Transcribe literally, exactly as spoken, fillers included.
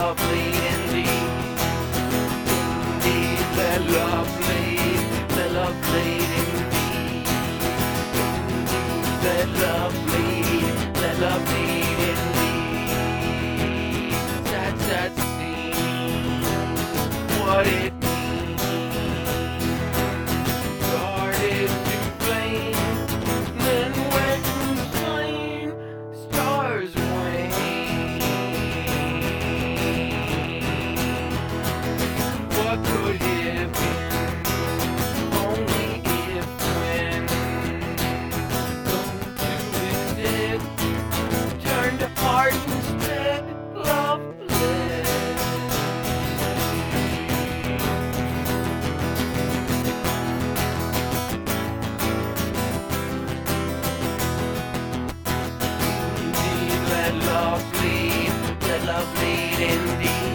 lovely indeed. Indeed, they're lovely, they're lovely indeed. They're lovely, they're lovely indeed. Sad, sad scene, what it means. Started to flame, then went insane. Stars wane. What could have been? Only if when come to his head, turned apart instead, loveless. Indeed, they're lovely, they're lovely indeed.